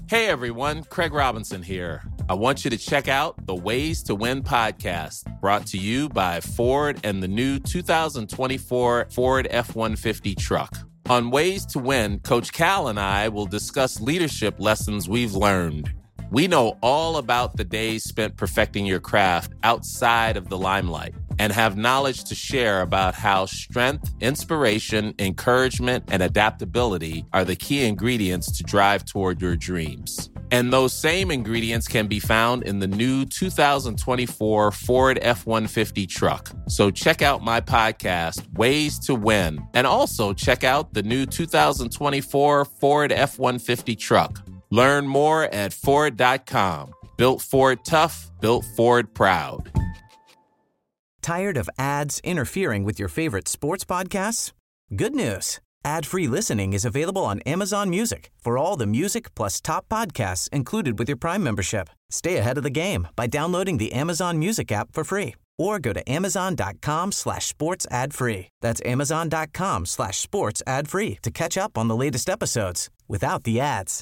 Hey everyone, Craig Robinson here. I want you to check out the Ways to Win podcast, brought to you by Ford and the new 2024 Ford F-150 truck. On Ways to Win, Coach Cal and I will discuss leadership lessons we've learned. We know all about the days spent perfecting your craft outside of the limelight and have knowledge to share about how strength, inspiration, encouragement, and adaptability are the key ingredients to drive toward your dreams. And those same ingredients can be found in the new 2024 Ford F-150 truck. So check out my podcast, Ways to Win, and also check out the new 2024 Ford F-150 truck. Learn more at Ford.com. Built Ford tough, built Ford proud. Tired of ads interfering with your favorite sports podcasts? Good news. Ad-free listening is available on Amazon Music for all the music plus top podcasts included with your Prime membership. Stay ahead of the game by downloading the Amazon Music app for free or go to amazon.com/sports ad free. That's amazon.com/sports ad free to catch up on the latest episodes without the ads.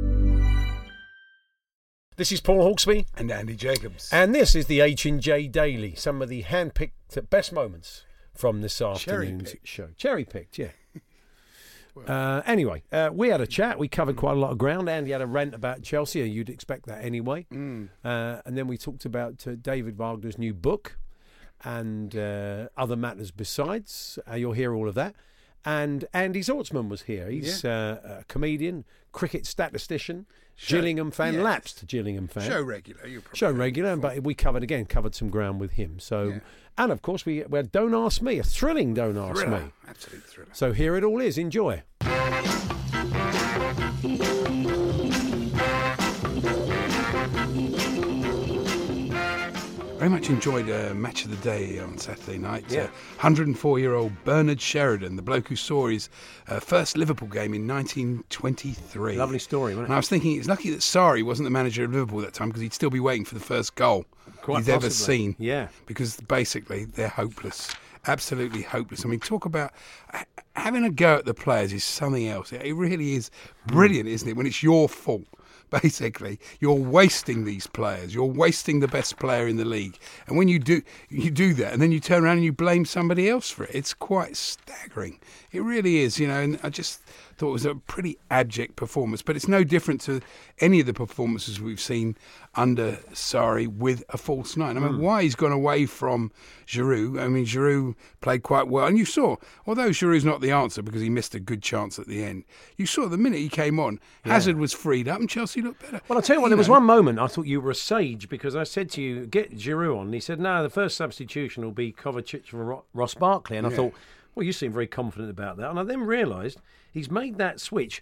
This is Paul Hawksby and Andy Jacobs. And this is the H&J Daily. Some of the hand-picked best moments from this afternoon's show. Cherry-picked, yeah. Anyway, we had a chat. We covered quite a lot of ground. Andy had a rant about Chelsea, and you'd expect that anyway. And then we talked about David Wagner's new book and other matters besides. You'll hear all of that. And Andy Zaltzman was here. He's a comedian, cricket statistician, Gillingham fan, lapsed Gillingham fan. Show regular, but we covered some ground with him. So, and of course we had Don't Ask Me, a thrilling Don't Ask Me. Absolute thriller. So here it all is. Enjoy. Very much enjoyed Match of the Day on Saturday night. 104-year-old Bernard Sheridan, the bloke who saw his first Liverpool game in 1923. Lovely story, wasn't it? And I was thinking it's lucky that Sarri wasn't the manager of Liverpool at that time, because he'd still be waiting for the first goal he's ever seen. Yeah. Because basically they're hopeless. Absolutely hopeless. I mean, talk about having a go at the players is something else. It really is brilliant, isn't it, when it's your fault. Basically, you're wasting these players. You're wasting the best player in the league. And when you do that, and then you turn around and you blame somebody else for it, it's quite staggering. It really is, and I just thought it was a pretty abject performance. But it's no different to any of the performances we've seen under Sarri with a false nine. I mean, why he's gone away from Giroud. I mean, Giroud played quite well. And you saw, although Giroud's not the answer because he missed a good chance at the end, you saw the minute he came on, Hazard was freed up and Chelsea looked better. Well, I'll tell you what, there was one moment I thought you were a sage, because I said to you, get Giroud on. And he said, no, the first substitution will be Kovacic for Ross Barkley. And I thought, well, you seem very confident about that. And I then realised he's made that switch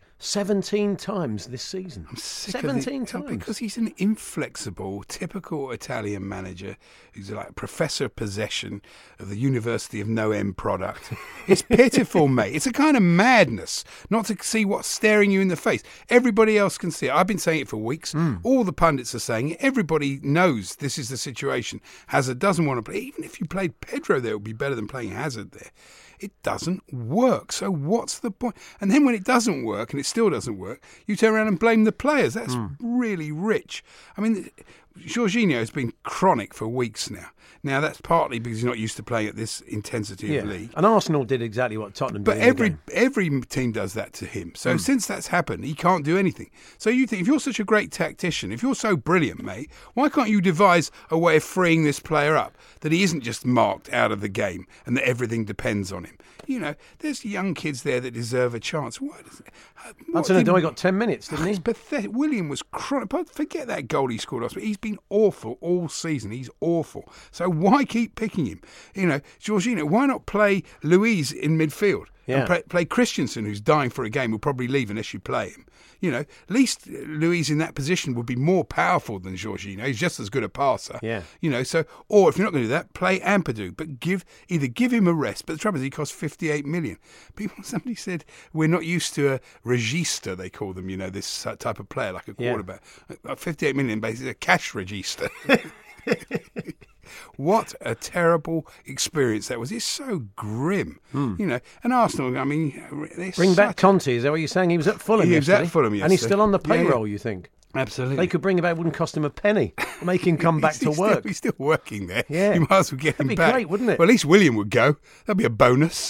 17 times this season. I'm sick 17 times. Because he's an inflexible, typical Italian manager who's like a professor of possession of the University of No End product. It's pitiful, mate. It's a kind of madness not to see what's staring you in the face. Everybody else can see it. I've been saying it for weeks. All the pundits are saying it. Everybody knows this is the situation. Hazard doesn't want to play. Even if you played Pedro there, it would be better than playing Hazard there. It doesn't work. So what's the point? And then when it doesn't work, and it still doesn't work, you turn around and blame the players. That's really rich. I mean, Jorginho has been chronic for weeks now. Now, that's partly because he's not used to playing at this intensity of league. And Arsenal did exactly what Tottenham did. But every team does that to him. So since that's happened, he can't do anything. So you think, if you're such a great tactician, if you're so brilliant, mate, why can't you devise a way of freeing this player up, that he isn't just marked out of the game and that everything depends on him? There's young kids there that deserve a chance. Hudson-Odoi got 10 minutes, didn't he? It's pathetic. William was chronic. But forget that goal he scored last week. He's been awful all season. He's awful. So why keep picking him? Jorginho, why not play Luiz in midfield? Yeah. And play Christensen, who's dying for a game, will probably leave unless you play him. At least Luiz in that position would be more powerful than Jorginho. He's just as good a passer. Yeah. Or if you're not going to do that, play Ampadu, but give him a rest. But the trouble is, he costs 58 million. Somebody said we're not used to a regista, they call them. This type of player, like a quarterback. 58 million, basically a cash register. What a terrible experience that was. It's so grim, And Arsenal, I mean, bring back Conte. Is that what you're saying? He was at Fulham. He was at Fulham yesterday, and he's still on the payroll. You think? Absolutely. They could bring him back. It wouldn't cost him a penny. Make him come back to work. He's still working there. Yeah, you might as well get him back. That'd be great, wouldn't it? Well, at least William would go. That'd be a bonus.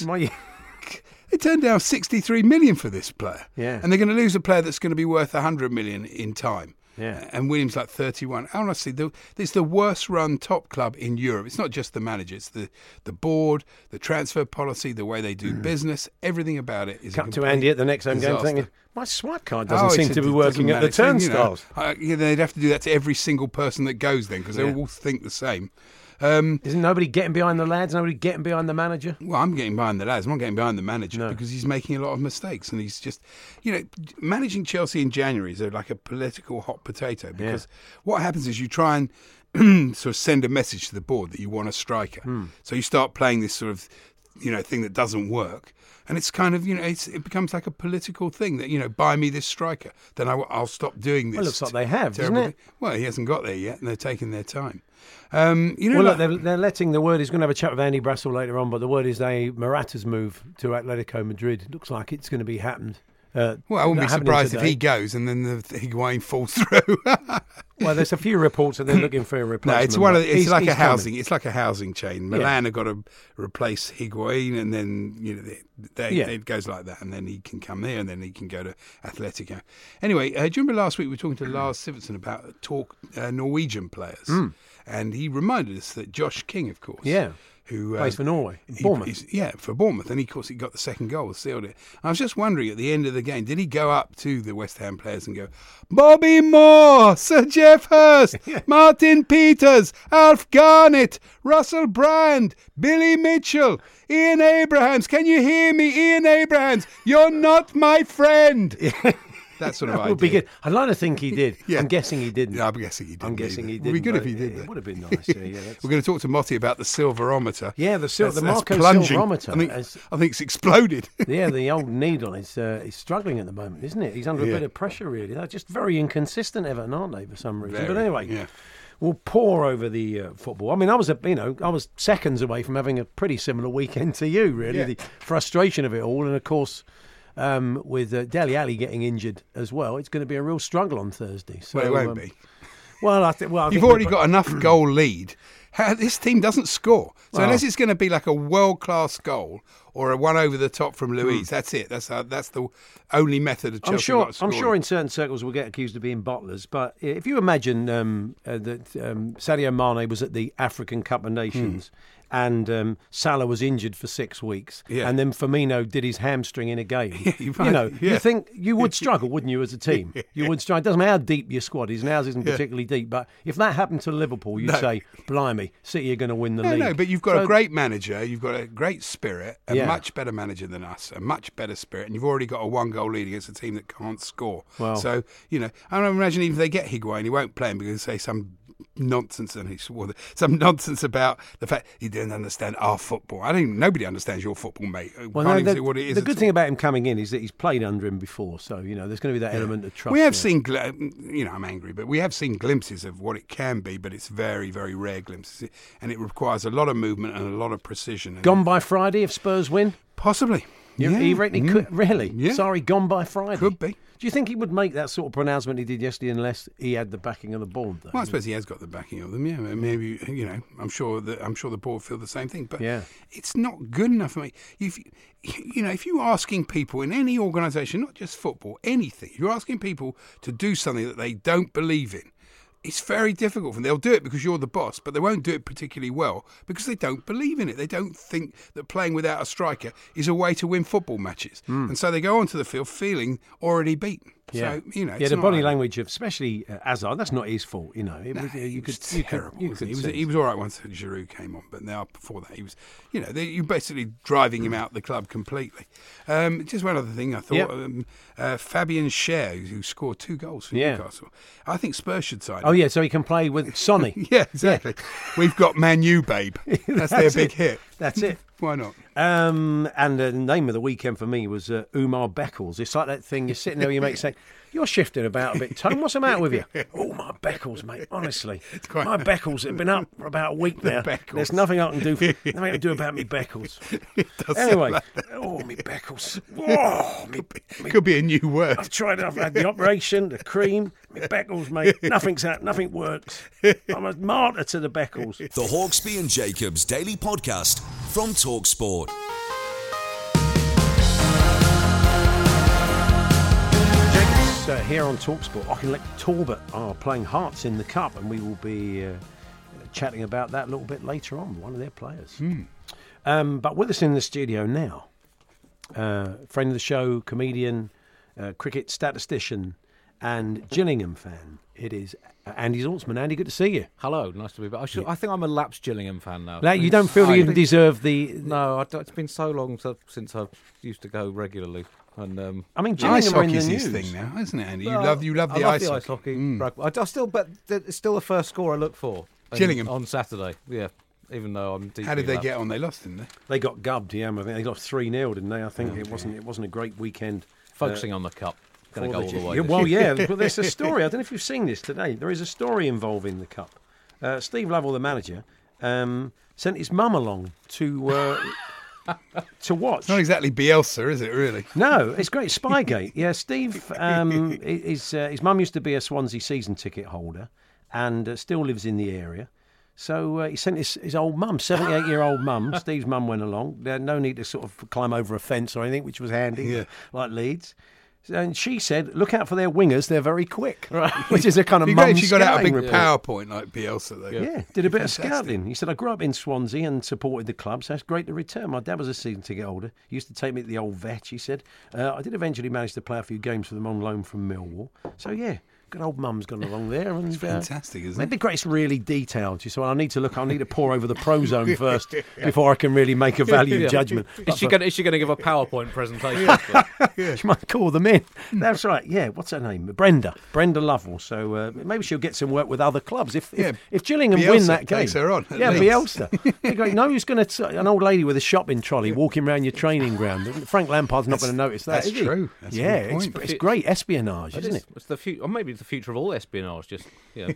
They turned down 63 million for this player. Yeah. And they're going to lose a player that's going to be worth 100 million in time. Yeah. And Williams like 31. Honestly, it's the worst run top club in Europe. It's not just the manager. It's the board, the transfer policy, the way they do business. Everything about it is cut to Andy at the next home game thinking, my swipe card doesn't seem to be working at the turnstiles. They'd have to do that to every single person that goes then, because they all think the same. Isn't nobody getting behind the lads? Nobody getting behind the manager? Well, I'm getting behind the lads. I'm not getting behind the manager because he's making a lot of mistakes, and he's just, managing Chelsea in January is like a political hot potato, because what happens is you try and sort of send a message to the board that you want a striker. So you start playing this sort of, thing that doesn't work. And it's kind of, it becomes like a political thing that, buy me this striker, then I'll stop doing this. Well, it looks like they have, doesn't it? Well, he hasn't got there yet, and they're taking their time. Look, they're letting the word. He's going to have a chat with Andy Brassel later on, but the word is Morata's move to Atletico Madrid looks like it's going to be happened. I wouldn't be surprised if he goes and then the Higuain falls through. Well, there's a few reports that they're looking for a replacement. No, it's like a housing. It's like a housing chain. Milan have got to replace Higuain, and then it goes like that, and then he can come there, and then he can go to Atletico. Anyway, do you remember last week we were talking to Lars Sivertsen about Norwegian players, and he reminded us that Josh King, of course, who plays for Norway, Bournemouth. For Bournemouth, and of course he got the second goal, sealed it. I was just wondering at the end of the game, did he go up to the West Ham players and go, Bobby Moore, Sir Geoff Hurst, Martin Peters, Alf Garnett, Russell Brand, Billy Mitchell, Ian Abrahams, can you hear me, Ian Abrahams? You're not my friend. That sort of idea. Would be good. I'd like to think he did. I'm guessing he didn't. Yeah, I'm guessing he didn't. It would be good if he did. It would have been nice. We're going to talk to Motti about the silverometer. Yeah, the Marco silverometer. I think it's exploded. Yeah, the old needle is struggling at the moment, isn't it? He's under a bit of pressure, really. They're just very inconsistent, Everton, aren't they, for some reason? But anyway, we'll pour over the football. I mean, I was seconds away from having a pretty similar weekend to you, really. The frustration of it all, and of course, with Dele Alli getting injured as well, it's going to be a real struggle on Thursday. So, well, it won't be. Well, I you've already got enough goal lead. This team doesn't score. So unless it's going to be like a world-class goal or a one over the top from Luiz, that's it. That's the only method of Chelsea. I'm sure in certain circles we'll get accused of being bottlers. But if you imagine that Sadio Mane was at the African Cup of Nations and Salah was injured for 6 weeks, and then Firmino did his hamstring in a game. You think you would struggle, wouldn't you, as a team? You would struggle. It doesn't matter how deep your squad is, and ours isn't particularly deep, but if that happened to Liverpool, you'd say, blimey, City are going to win the league. No, but you've got a great manager, you've got a great spirit, a much better manager than us, a much better spirit, and you've already got a 1-goal lead against a team that can't score. Well, so, I don't imagine even if they get Higuain, he won't play him because they say some nonsense, and he swore some nonsense about the fact he didn't understand our football. Nobody understands your football, mate. The good thing about him coming in is that he's played under him before, so there's going to be that element of trust. We have seen, I'm angry, but we have seen glimpses of what it can be, but it's very, very rare glimpses, and it requires a lot of movement and a lot of precision. Gone by Friday if Spurs win? Possibly. You reckon he could? Really? Yeah. Sorry, gone by Friday? Could be. Do you think he would make that sort of pronouncement he did yesterday unless he had the backing of the board, though? Well, I suppose he has got the backing of them, yeah. Maybe, I'm sure the board feel the same thing. But it's not good enough for me. If you're asking people in any organisation, not just football, anything, if you're asking people to do something that they don't believe in, it's very difficult for them. They'll do it because you're the boss, but they won't do it particularly well because they don't believe in it. They don't think that playing without a striker is a way to win football matches. And so they go onto the field feeling already beaten. Yeah. So, the body language of, especially Hazard, that's not his fault, He was terrible. He was all right once Giroud came on, but now before that, he was, you're basically driving him out the club completely. Just one other thing I thought, Fabian Schär, who scored 2 goals for Newcastle, I think Spurs should sign him. Oh, yeah, so he can play with Sonny. Yeah, exactly. We've got Man U, babe. That's their big hit. That's it. Why not? And the name of the weekend for me was Umar Beckles. It's like that thing, you're sitting there, you make say, You're shifting about a bit, Tone. What's the matter with you? Oh, my Beckles, mate. Honestly, my Beckles have been up for about a week now. There's nothing I can do. Nothing I can do about me Beckles. Anyway, me Beckles. Could be a new word. I've had the operation, the cream, my Beckles, mate. Nothing works. I'm a martyr to the Beckles. The Hawksbee and Jacobs Daily Podcast from TalkSport. Here on TalkSport, Auchinleck Talbot are playing Hearts in the Cup, and we will be chatting about that a little bit later on, one of their players. But with us in the studio now, friend of the show, comedian, cricket statistician, and Gillingham fan, it is Andy Zaltzman. Andy, good to see you. Hello, nice to be back. I think I'm a lapsed Gillingham fan now. Now, you don't feel you deserve the... No, it's been so long since I used to go regularly. And I mean, Gillingham are in the news. Ice hockey's his thing now, isn't it, Andy? Well, you love the ice hockey. I still, but it's still the first score I look for. Gillingham on Saturday. Yeah, even though I'm deeply. How did they get on? They lost, didn't they? They got gubbed. Yeah, I think they lost 3-0, didn't they? I think it wasn't a great weekend. Focusing on the cup. Going to go all the way. Well, yeah, but there's a story. I don't know if you've seen this today. There is a story involving the cup. Steve Lovell, the manager, sent his mum along to watch. It's not exactly Bielsa, is it, really? No, it's great. Spygate. Yeah, Steve, his mum used to be a Swansea season ticket holder and still lives in the area. So he sent his old mum, 78-year-old mum. Steve's mum went along. There had no need to sort of climb over a fence or anything, which was handy, like Leeds. And she said, look out for their wingers, they're very quick. Right. Which is a kind of mum She got out a big report. PowerPoint like Bielsa, though. Yeah, did a bit of scouting. He said, I grew up in Swansea and supported the club, so it's great to return. My dad was a season ticket holder. He used to take me to the old vet, he said. I did eventually manage to play a few games for them on loan from Millwall. So, yeah. Good old mum's gone along there. And, it's fantastic, isn't it? It'd be great. It's really detailed. She said, well, I need to pour over the Prozone first before I can really make a value judgment. Is she going to give a PowerPoint presentation? She might call them in. That's right. Yeah, what's her name? Brenda Lovell. So maybe she'll get some work with other clubs. If Gillingham Bielsa win that game. takes her on, Bielsa. Great. No, who's going to... An old lady with a shopping trolley walking around your training ground. Frank Lampard's not going to notice that, That's true. That's it's great espionage, isn't it? It's the future, or maybe the future of all espionage, just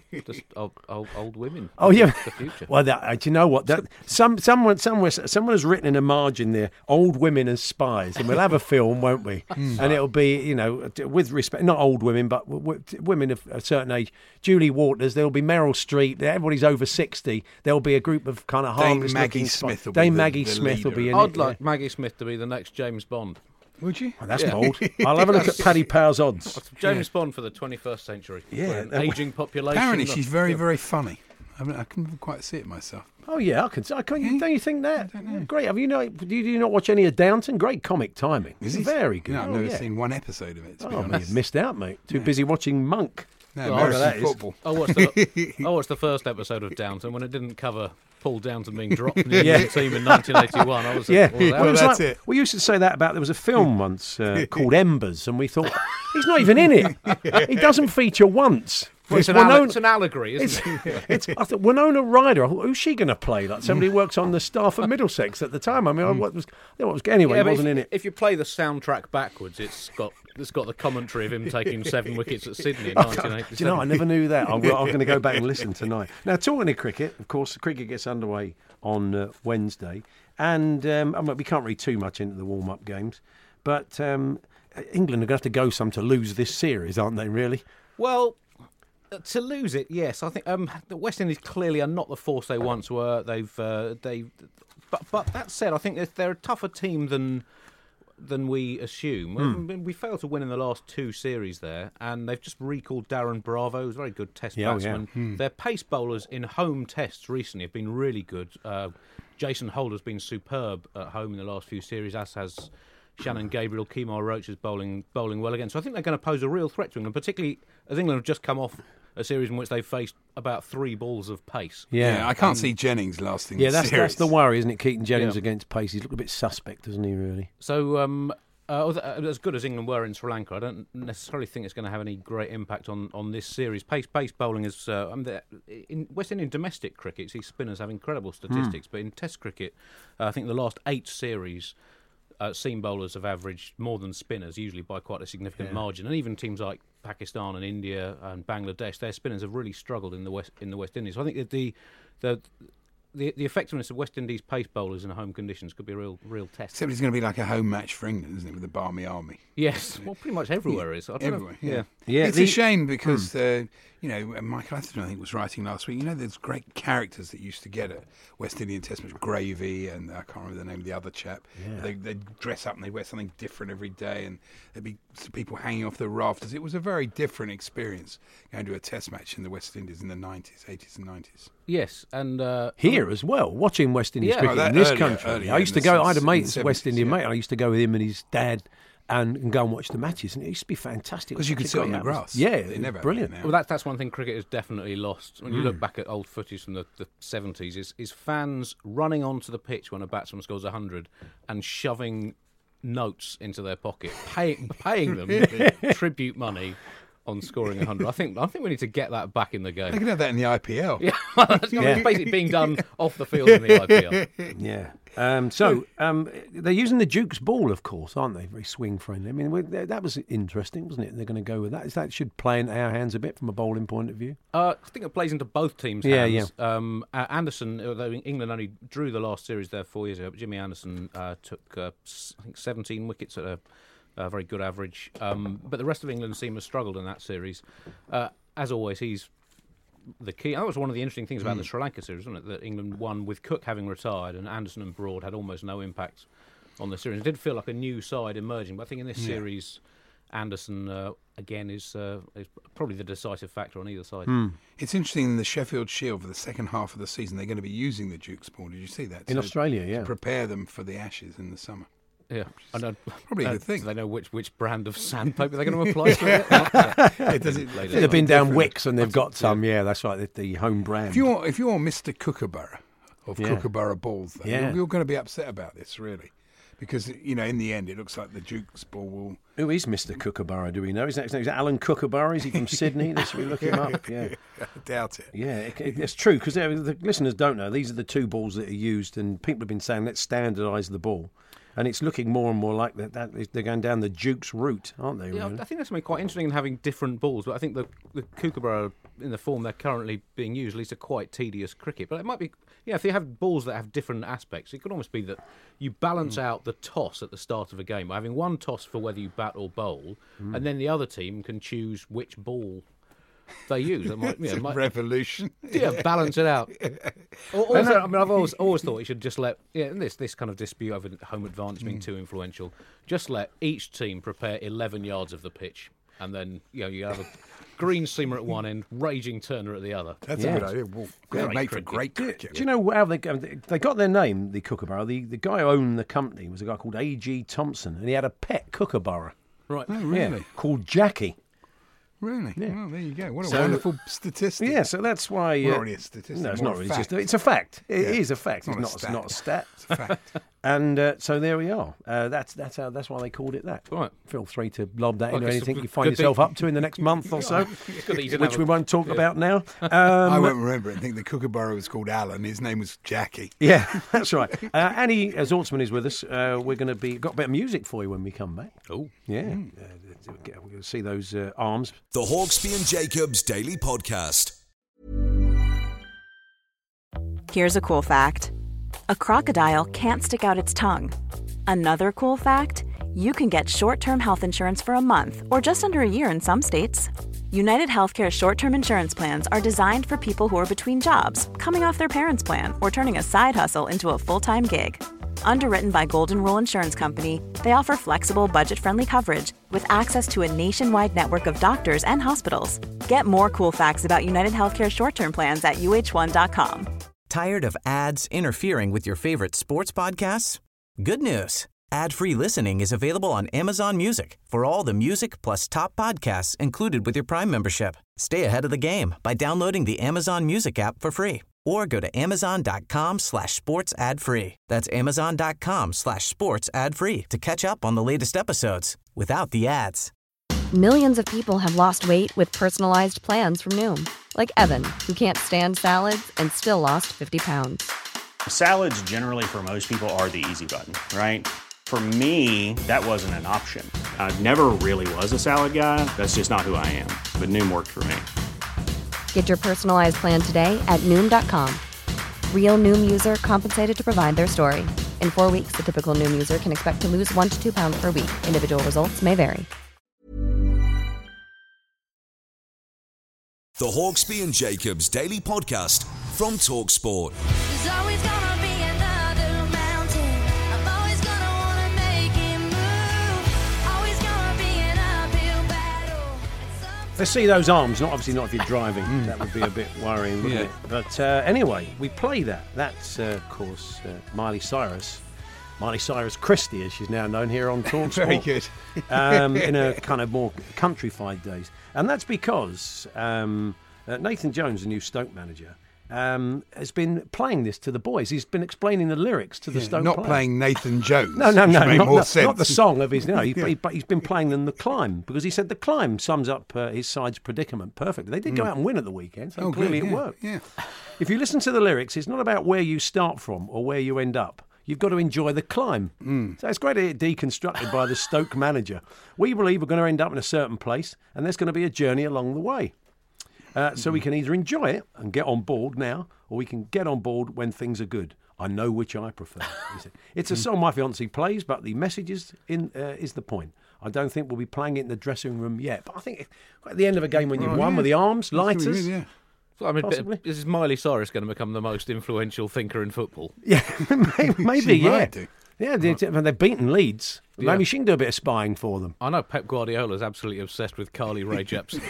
old women. Oh yeah, the future. Well, do you know what? Someone has written in a margin there, old women as spies, and we'll have a film, won't we? And it'll be, with respect, not old women, but women of a certain age. Julie Waters, there'll be Meryl Streep. Everybody's over 60. There'll be a group of kind of harmless looking spies. Dame Maggie Smith will be in it. I'd like Maggie Smith to be the next James Bond. Would you? Oh, that's bold. I'll have a look at Paddy Power's odds. James Bond for the 21st century. Yeah. Ageing population. Apparently she's very, very funny. I couldn't quite see it myself. Oh, yeah, I can. Don't you think that? I don't know. Great. Do you not watch any of Downton? Great comic timing. Is it? Very good. No, I've never seen one episode of it, to be honest. You've missed out, mate. Too busy watching Monk. No, American football. I watched the first episode of Downton when it didn't cover Paul Downton being dropped from the England team in 1981. I was that's it. We used to say that about, there was a film once called Embers, and we thought, he's not even in it. He doesn't feature once. Well, it's an allegory, isn't it? I thought, Winona Ryder, who's she going to play? Like somebody who works on the staff of Middlesex at the time. I mean, anyway, he wasn't in it. If you play the soundtrack backwards, it's got the commentary of him taking 7 wickets at Sydney in 1987. Do you know, I never knew that. I'm going to go back and listen tonight. Now, talking of cricket, of course, cricket gets underway on Wednesday, and we can't read too much into the warm-up games, but England are going to have to go some to lose this series, aren't they, really? Well, to lose it, yes. I think the West Indies clearly are not the force they once were. But that said, I think they're a tougher team than we assume. We failed to win in the last 2 series there, and they've just recalled Darren Bravo, who's a very good test batsman. Their pace bowlers in home tests recently have been really good. Jason Holder's been superb at home in the last few series, as has Shannon Gabriel. Kemar Roach is bowling well again. So I think they're going to pose a real threat to England, particularly as England have just come off a series in which they've faced about 3 balls of pace. Yeah, I can't see Jennings lasting. Yeah, that's the worry, isn't it? Keaton Jennings against pace. He's looked a bit suspect, doesn't he? Really. So, as good as England were in Sri Lanka, I don't necessarily think it's going to have any great impact on this series. Pace bowling is in West Indian domestic cricket. See, spinners have incredible statistics, but in Test cricket, I think the last 8 series, seam bowlers have averaged more than spinners, usually by quite a significant margin. And even teams like Pakistan and India and Bangladesh, their spinners have really struggled in the West Indies. So I think that the effectiveness of West Indies pace bowlers in home conditions could be a real test. Except it's going to be like a home match for England, isn't it, with the Barmy Army? Yes, well, pretty much everywhere is. Everywhere, yeah. It's a shame because, Michael Atherton, I think, was writing last week, there's great characters that used to get at West Indian Test match, Gravy, and I can't remember the name of the other chap. Yeah. They'd dress up and they'd wear something different every day, and there'd be people hanging off the rafters. It was a very different experience going to a Test match in the West Indies in the 80s and 90s. Yes, and here as well, watching West Indies cricket in this country. I used to go. I had a mate, a West Indian mate. I used to go with him and his dad and go and watch the matches, and it used to be fantastic. Because you could sit on the grass. Yeah, they never brilliant. Well, that's one thing cricket has definitely lost. When you look back at old footage from the 70s, is fans running onto the pitch when a batsman scores 100 and shoving notes into their pocket, paying them tribute money on scoring 100. I think we need to get that back in the game. They can have that in the IPL. Yeah, it's basically being done off the field in the IPL. Yeah. So they're using the Duke's ball, of course, aren't they? Very swing friendly. I mean, that was interesting, wasn't it? They're going to go with that. That should play in our hands a bit from a bowling point of view. I think it plays into both teams' hands. Yeah. Anderson, although England only drew the last series there 4 years ago, Jimmy Anderson took, I think, 17 wickets at a very good average. But the rest of England seem to have struggled in that series. As always, he's the key. That was one of the interesting things about the Sri Lanka series, wasn't it? That England won with Cook having retired, and Anderson and Broad had almost no impact on the series. It did feel like a new side emerging, but I think in this series, Anderson again is probably the decisive factor on either side. It's interesting in the Sheffield Shield for the second half of the season, they're going to be using the Duke's ball. Did you see that? In Australia, yeah. To prepare them for the Ashes in the summer. Yeah, I know. Probably a good thing. Do they know which brand of sandpaper they're going to apply to it? They've been down Wicks and they've got some. Yeah, that's right. The home brand. If you're Mr. Kookaburra of Kookaburra balls, though, you're going to be upset about this, really, because in the end, it looks like the Duke's ball will. Who is Mr. Kookaburra? Do we know? Is that Alan Kookaburra? Is he from Sydney? Let's look him up. Yeah, I doubt it. Yeah, it's true because the listeners don't know. These are the two balls that are used, and people have been saying let's standardise the ball. And it's looking more and more like that they're going down the Duke's route, aren't they? Yeah, really? I think that's something quite interesting in having different balls. But I think the Kookaburra, in the form they're currently being used, leads to quite tedious cricket. But it might be, if you have balls that have different aspects, it could almost be that you balance out the toss at the start of a game by having one toss for whether you bat or bowl, and then the other team can choose which ball they use. It's a revolution. Yeah, balance it out. Also, I've always thought you should just let this kind of dispute over home advantage being too influential. Just let each team prepare 11 yards of the pitch, and then you have a green seamer at one end, raging turner at the other. That's a good idea. Well, made for great cricket. Do you know how they got their name? The Kookaburra. The guy who owned the company was a guy called A.G. Thompson, and he had a pet Kookaburra. Right. Oh, really? Yeah, called Jackie. Really? Yeah. Well, there you go. What a wonderful statistic. Yeah, so that's why. Not really a statistic. No, it's not really. It's a fact. It is a fact. It's not a stat. It's a fact. And so there we are. That's why they called it that. Right. Feel free to lob that into anything you find yourself up to in the next month or so, which we won't talk about now. I won't remember it. I think the Kookaburra was called Alan. His name was Jackie. Yeah, that's right. Annie Zaltzman is with us. We're going to got a bit of music for you when we come back. Oh, yeah. We're going to see those arms. The Hawksbee and Jacobs Daily Podcast. Here's a cool fact. A crocodile can't stick out its tongue. Another cool fact, you can get short-term health insurance for a month or just under a year in some states. United Healthcare short-term insurance plans are designed for people who are between jobs, coming off their parents' plan, or turning a side hustle into a full-time gig. Underwritten by Golden Rule Insurance Company, they offer flexible, budget-friendly coverage with access to a nationwide network of doctors and hospitals. Get more cool facts about United Healthcare short-term plans at uh1.com. Tired of ads interfering with your favorite sports podcasts? Good news. Ad-free listening is available on Amazon Music for all the music plus top podcasts included with your Prime membership. Stay ahead of the game by downloading the Amazon Music app for free or go to amazon.com/sports ad free. That's amazon.com/sports ad free to catch up on the latest episodes without the ads. Millions of people have lost weight with personalized plans from Noom. Like Evan, who can't stand salads and still lost 50 pounds. Salads generally for most people are the easy button, right? For me, that wasn't an option. I never really was a salad guy. That's just not who I am. But Noom worked for me. Get your personalized plan today at Noom.com. Real Noom user compensated to provide their story. In 4 weeks, the typical Noom user can expect to lose 1 to 2 pounds per week. Individual results may vary. The Hawksbee and Jacobs Daily Podcast from TalkSport. There's always gonna be another mountain. I'm always gonna wanna make it move. Always gonna be an uphill battle. Let's see those arms. Obviously not if you're driving. That would be a bit worrying, wouldn't it? But anyway, we play that. That's, of course, Miley Cyrus. Miley Cyrus Christie, as she's now known here on TalkSport. Very good. In a kind of more countrified days. And that's because Nathan Jones, the new Stoke manager, has been playing this to the boys. He's been explaining the lyrics to the Stoke Not players. playing Nathan Jones. No, Not the song of his. No, but he's been playing them The Climb, because he said The Climb sums up his side's predicament perfectly. They did go out and win at the weekend, so clearly it worked. Yeah. If you listen to the lyrics, it's not about where you start from or where you end up. You've got to enjoy the climb. So it's great to get deconstructed by the Stoke manager. We believe we're going to end up in a certain place, and there's going to be a journey along the way. So we can either enjoy it and get on board now, or we can get on board when things are good. I know which I prefer. He said. It's a song my fiancée plays, but the message is the point. I don't think we'll be playing it in the dressing room yet, but I think at the end of a game when you've won with the arms, lighters... I mean, is Miley Cyrus going to become the most influential thinker in football? Yeah, maybe, yeah. Do. Yeah, they've beaten Leeds. Yeah. Maybe she can do a bit of spying for them. I know Pep Guardiola's absolutely obsessed with Carly Rae Jepsen.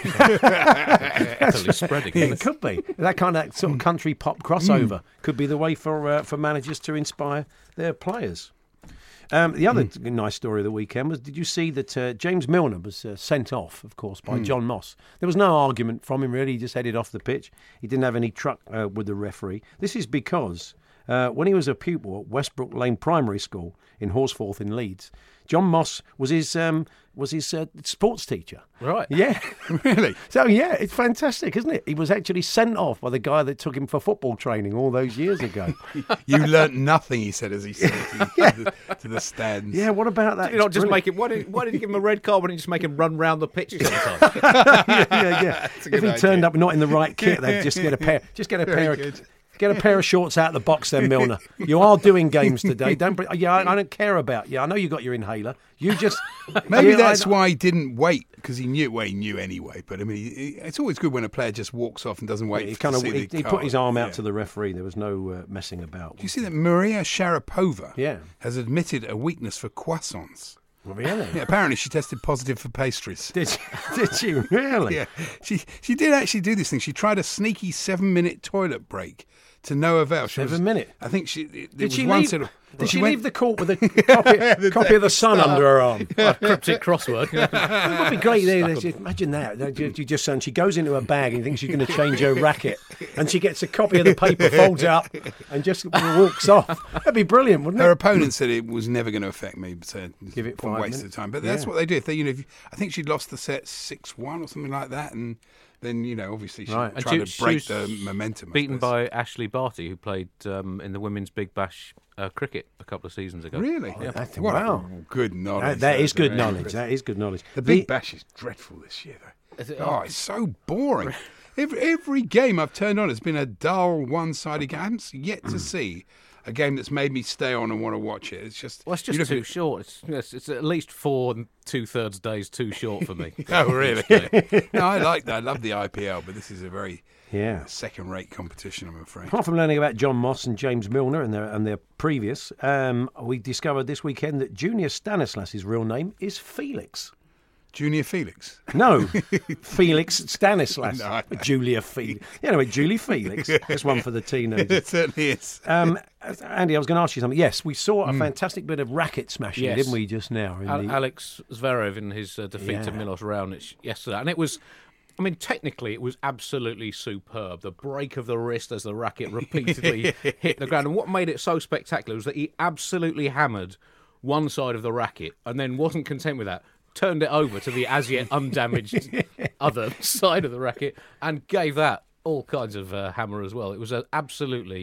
Totally spreading. It could be. That kind of sort of country pop crossover could be the way for managers to inspire their players. The other nice story of the weekend was, did you see that James Milner was sent off, of course, by John Moss? There was no argument from him, really. He just headed off the pitch. He didn't have any truck with the referee. This is because when he was a pupil at Westbrook Lane Primary School in Horsforth in Leeds, John Moss was his sports teacher. Right. Yeah. Really? So, yeah, it's fantastic, isn't it? He was actually sent off by the guy that took him for football training all those years ago. You learnt nothing, he said, as he said to the stands. Yeah, what about that? Did you not just make him? Why did you give him a red card? Why didn't you just make him run round the pitch sometimes? yeah. If he turned up not in the right kit, they'd just get a pair. Get a pair of shorts out of the box, then, Milner. You are doing games today. I don't care about you. I know you got your inhaler. You just maybe that's why he didn't wait, because he knew. Well, he knew anyway. But I mean, it's always good when a player just walks off and doesn't wait. He put his arm out to the referee. There was no messing about. Do you see that Maria Sharapova has admitted a weakness for croissants? Really? Yeah, apparently she tested positive for pastries. Did she really? Yeah. She did actually do this thing. She tried a sneaky 7-minute toilet break to no avail. 7 minutes? I think Did she leave the court with a copy of The Sun under her arm? A cryptic crossword. It would be great. Imagine that. She goes into a bag and thinks she's going to change her racket, and she gets a copy of the paper, folds it up, and just walks off. That'd be brilliant, wouldn't it? Her opponent said it was never going to affect me, so give it 5 waste of time. But that's what they do. If they, I think she'd lost the set 6-1 or something like that, and then obviously she tried to break the momentum. Beaten by Ashley Barty, who played in the Women's Big Bash cricket a couple of seasons ago. Really? Yeah. Wow. Good knowledge. That is good knowledge. That is good knowledge. The Big Bash is dreadful this year, though. It's so boring. Every game I've turned on has been a dull, one-sided game. I haven't yet to see a game that's made me stay on and want to watch it. It's just too short. It's at least 4 2/3 days too short for me. Oh, really? No, I like that. I love the IPL, but this is a very second-rate competition, I'm afraid. Apart from learning about John Moss and James Milner and their previous, we discovered this weekend that Junior Stanislas' real name is Felix. Junior Felix? No, Felix Stanislas. No, Julia Felix. Anyway, Julie Felix. That's one for the teenagers. It certainly is. Andy, I was going to ask you something. Yes, we saw a fantastic bit of racket smashing, didn't we, just now? Alex Zverev in his defeat to Milos Raonic yesterday. And it was... I mean, technically, it was absolutely superb. The break of the wrist as the racket repeatedly hit the ground. And what made it so spectacular was that he absolutely hammered one side of the racket and then wasn't content with that, turned it over to the as yet undamaged other side of the racket and gave that all kinds of hammer as well. It was an absolutely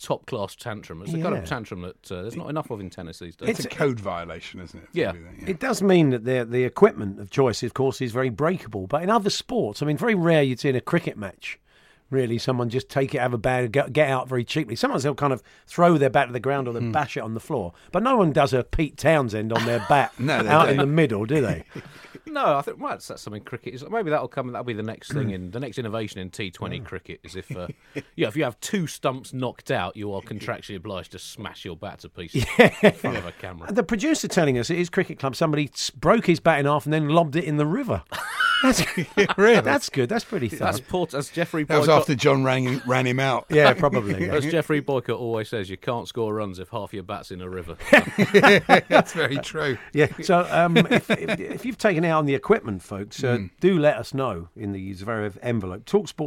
top-class tantrum. It's the kind of tantrum that there's not enough of in tennis these days. It's a code violation, isn't it? Yeah. It does mean that the equipment of choice, of course, is very breakable. But in other sports, I mean, very rare you'd see in a cricket match, really, someone just take it, have a bag, get out very cheaply. Sometimes they'll kind of throw their bat to the ground or they'll bash it on the floor. But no one does a Pete Townsend on their bat out in the middle, do they? No, I think that's something cricket is. Maybe that'll come. That'll be the next thing in the next innovation in T20 cricket. Is if if you have two stumps knocked out, you are contractually obliged to smash your bat to pieces in front of a camera. The producer telling us at his cricket club, somebody broke his bat in half and then lobbed it in the river. That's Really? That's good. That's pretty thorough. As Jeffrey That was Boycott, after John ran him out. Yeah, probably. as Jeffrey Boycott always says, you can't score runs if half your bat's in a river. That's very true. Yeah. So if you've taken out on the equipment, folks, do let us know in the very envelope.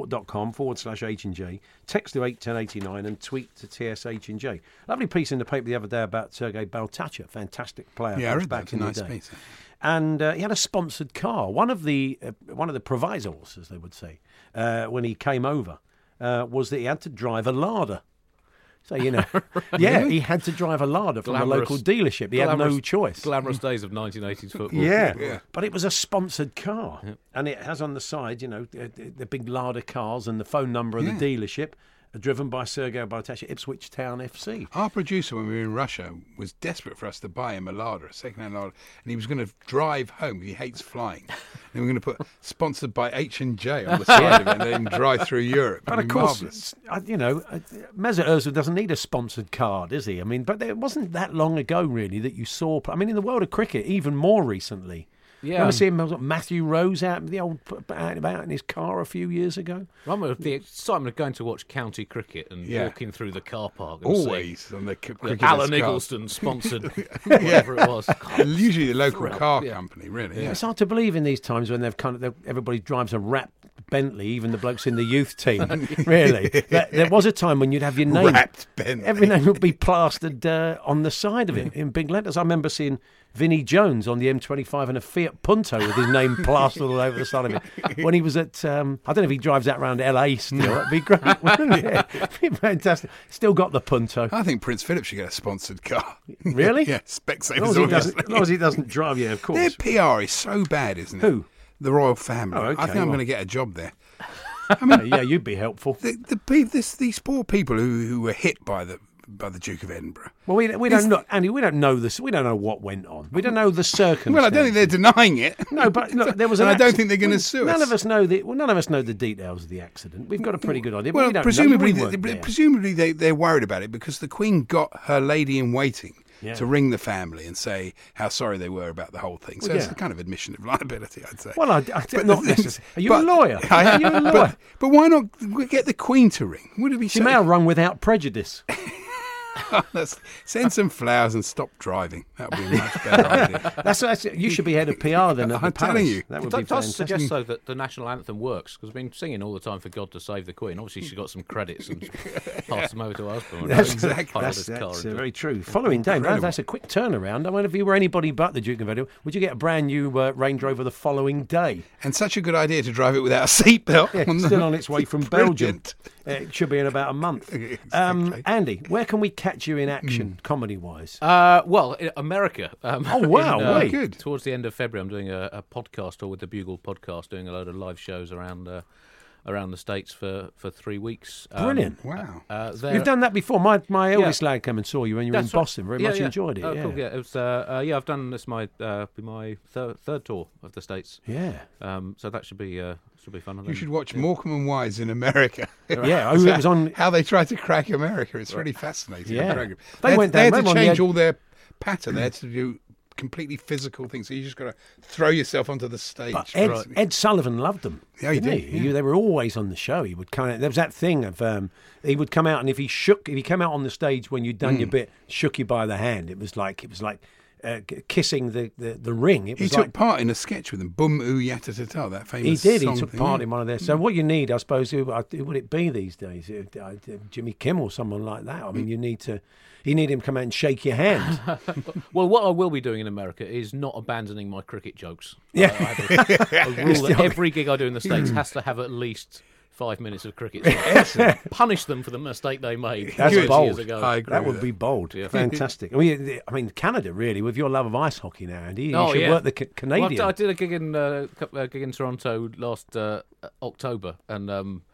Talksport.com/H&J. Text to 81089 and tweet to TSH&J. Lovely piece in the paper the other day about Sergei Baltacha, fantastic player. Yeah, I read back that. in Nice the day. piece. And he had a sponsored car. One of the provisos, as they would say, when he came over, was that he had to drive a Lada. So, you know, yeah, he had to drive a Lada from a local dealership. He had no choice. Glamorous days of 1980s football. Yeah, but it was a sponsored car. Yep. And it has on the side, you know, the big Lada cars and the phone number of the dealership. Driven by Sergei Baltacha, Ipswich Town FC. Our producer, when we were in Russia, was desperate for us to buy him a Lada, a second-hand Lada, and he was going to drive home. He hates flying, and we were going to put "sponsored by H&J" on the side of it, and let him drive through Europe. But of course, you know, Mesut Ozil doesn't need a sponsored car, does he? I mean, but it wasn't that long ago, really, that you saw. I mean, in the world of cricket, even more recently. Yeah. Remember seeing Matthew Rose out and about in his car a few years ago? Remember the excitement of going to watch county cricket and walking through the car park and always on the cricket. Alan Eggleston sponsored whatever it was. Usually the local car company, really. Yeah. It's hard to believe in these times when everybody drives a wrapped Bentley, even the blokes in the youth team. Really, there was a time when you'd have your name wrapped Bentley. Every name would be plastered on the side of it in big letters. I remember seeing Vinnie Jones on the M25 in a Fiat Punto with his name plastered all over the side of it. When he was at, I don't know if he drives that around LA still. That'd be great, wouldn't it? It'd be fantastic. Still got the Punto. I think Prince Philip should get a sponsored car. Really? Yeah, Specsavers. As long as he doesn't drive, yeah, of course. Their PR is so bad, isn't it? Who? The royal family. Oh, okay, I think I'm going to get a job there. I mean, yeah, you'd be helpful. These poor people who were hit by the Duke of Edinburgh. Well, we don't know, Andy. We don't know this. We don't know what went on. We don't know the circumstances. Well, I don't think they're denying it. No, but look, there was. And I don't think they're going to sue us. None of us know the details of the accident. We've got a pretty good idea. Well, but presumably they're worried about it because the Queen got her lady in waiting to ring the family and say how sorry they were about the whole thing. So it's a kind of admission of liability, I'd say. Well, not necessarily. Are you a lawyer? Are you a lawyer? But why not get the Queen to ring? Would it be? She may have rung without prejudice. Send some flowers and stop driving. That would be a much better idea. You should be head of PR then. I'm telling you. That would be fantastic. Does suggest though that the national anthem works because I've been singing all the time for God to save the Queen. Obviously, she got some credits and passed them over to her husband. That's very true. Following day, that's a quick turnaround. I wonder if you were anybody but the Duke of Edinburgh, would you get a brand new Range Rover the following day? And such a good idea to drive it without a seatbelt. Yeah, still on its way from Belgium. It should be in about a month. Exactly. Andy, where can we catch you in action, comedy-wise? Well, in America. Oh, wow. Good. Towards the end of February, I'm doing a podcast tour with the Bugle podcast, doing a load of live shows around the States for 3 weeks. Brilliant. Wow. You've done that before. My eldest lad came and saw you when you were in Boston. Very much enjoyed it. Oh, cool. Yeah, it was, I've done this my third tour of the States. Yeah. So that should be fun. You should watch Morecambe and Wise in America. Yeah, it was on how they tried to crack America. It's really fascinating. Yeah. They had to change all their pattern. They had to do completely physical things. So you just got to throw yourself onto the stage. But Ed Sullivan loved them. Yeah, he did. Yeah. They were always on the show. He would come out. There was that thing of he would come out, and if he came out on the stage when you'd done your bit, shook you by the hand. It was like kissing the ring. He took part in a sketch with them, Bum Oo Yatta Ta, that famous He did. song He took part in one of their. So what you need, I suppose, who would it be these days? Jimmy Kimmel, someone like that. I mean, you need him to come out and shake your hand. Well, what I will be doing in America is not abandoning my cricket jokes. Yeah. I have a rule that every gig I do in the States has to have at least 5 minutes of cricket. Punish them for the mistake they made. That's 30 bold. years ago. I agree That with would be bold. Yeah. Fantastic. I mean, Canada, really, with your love of ice hockey now, Andy, you should yeah. work the Canadian. Well, I did a gig in Toronto last October, and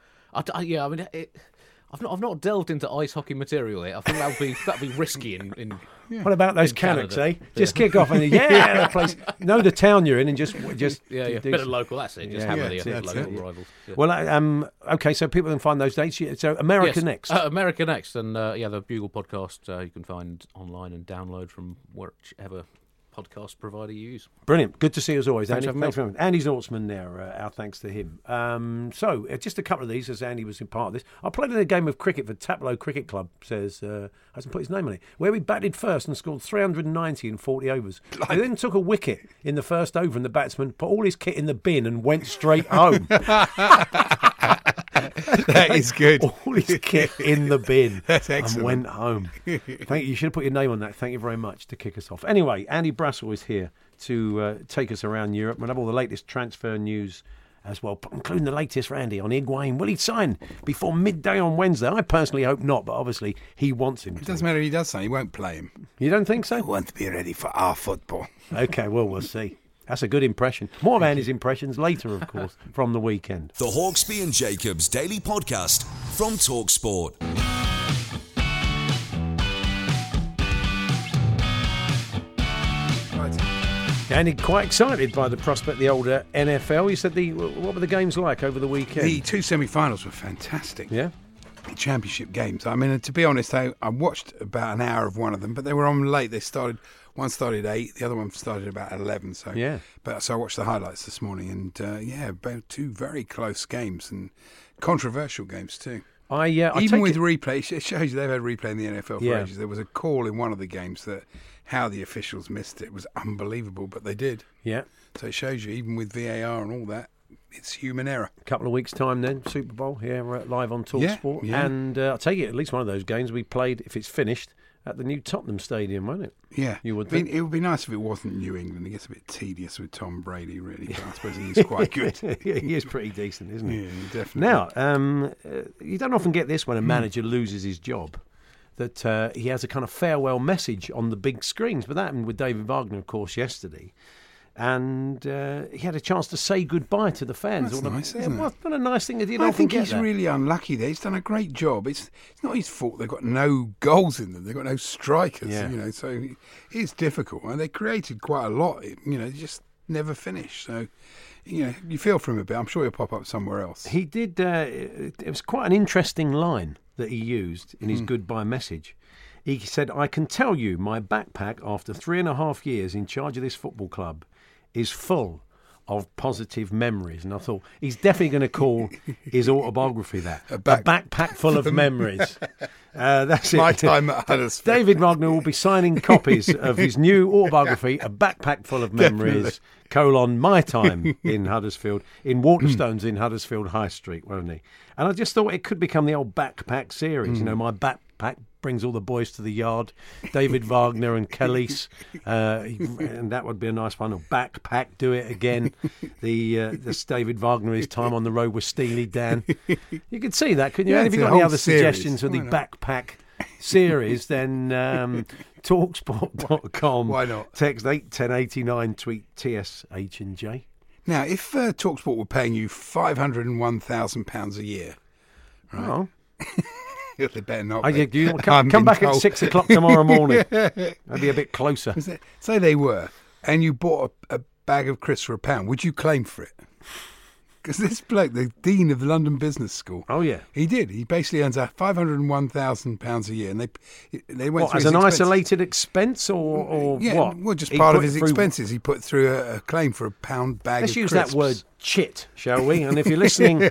I've not delved into ice hockey material yet. I think that'd be risky in What about those in Canucks, Canada. Just kick off and that place. Know the town you're in and just yeah, do bit of local. That's it. Just hammer that's the it. local rivals. Yeah. Well, okay, so people can find those dates. So America Yes, Next. America Next, and the Bugle podcast you can find online and download from whichever podcast provider you use. Brilliant. Good to see you as always, Thanks Andy. for having me. Thanks very much. Andy Zaltzman there, our thanks to him. So, just a couple of these, as Andy was in part of this. I played in a game of cricket for Taplow Cricket Club, says, hasn't put his name on it, where we batted first and scored 390 in 40 overs. He then took a wicket in the first over and the batsman put all his kit in the bin and went straight home. That is good. All his kit in the bin. That's excellent. And went home. Thank you. You should have put your name on that. Thank you very much to kick us off. Anyway, Andy Brassel is here to take us around Europe. We'll have all the latest transfer news as well, including the latest, Randy, on Higuain. Will he sign before midday on Wednesday? I personally hope not, but obviously he wants him to. It doesn't matter if he does something, he won't play him. You don't think so? I want to be ready for our football. Okay, well, we'll see. That's a good impression. More of Andy's impressions later, of course, from the weekend. The Hawksbee and Jacobs Daily Podcast from TalkSport. Andy, quite excited by the prospect of the older NFL. You said what were the games like over the weekend? The two semi-finals were fantastic. Yeah? Championship games. I mean, to be honest, I watched about an hour of one of them, but they were on late. One started 8, the other one started about 11. So yeah. So I watched the highlights this morning, and about two very close games and controversial games too. Even with replay, it shows you they've had replay in the NFL for ages. There was a call in one of the games that how the officials missed it was unbelievable, but they did. Yeah. So it shows you, even with VAR and all that, it's human error. A couple of weeks' time then, Super Bowl, we're live on TalkSport. Yeah. And I'll take it, at least one of those games we played, if it's finished, at the new Tottenham Stadium, won't it? Yeah. You would think. It would be nice if it wasn't New England. It gets a bit tedious with Tom Brady, really, but I suppose he is quite good. He is pretty decent, isn't he? Yeah, definitely. Now, you don't often get this when a manager loses his job, that he has a kind of farewell message on the big screens. But that happened with David Wagner, of course, yesterday. And he had a chance to say goodbye to the fans. That's nice, isn't it? What a nice thing. I think he's really unlucky there. He's done a great job. It's not his fault they've got no goals in them. They've got no strikers, so it's difficult. And they created quite a lot, they just never finished. So, you feel for him a bit. I'm sure he'll pop up somewhere else. He did. It was quite an interesting line that he used in his goodbye message. He said, "I can tell you my backpack after 3.5 years in charge of this football club is full of positive memories." And I thought, he's definitely going to call his autobiography that. A backpack full of memories. That's it. My time at Huddersfield. David Wagner will be signing copies of his new autobiography, A Backpack Full of Memories, my time in Huddersfield, in Waterstones in Huddersfield High Street, won't he? And I just thought it could become the old backpack series. My backpack brings all the boys to the yard, David Wagner and Khalees, and that would be a nice one. Or backpack, do it again. This David Wagner, his time on the road with Steely Dan. You could see that, couldn't you? Yeah, And if it's you've a got any whole other series. suggestions for the backpack series, then talksport.com. Why not? Text 81089, tweet TSH and J. Now, if TalkSport were paying you £501,000 a year, right? Oh. They better not be. You come back at 6 o'clock tomorrow morning. Maybe a bit closer. Say they were, and you bought a bag of crisps for £1, would you claim for it? Because this bloke, the Dean of the London Business School, he did. He basically earns £501,000 a year, and they went through as his an expenses. isolated expense, or what? Well, just He part of put his through- expenses. He put through a claim for £1 bag Let's of use crisps. that word chit, shall we? And if you're listening,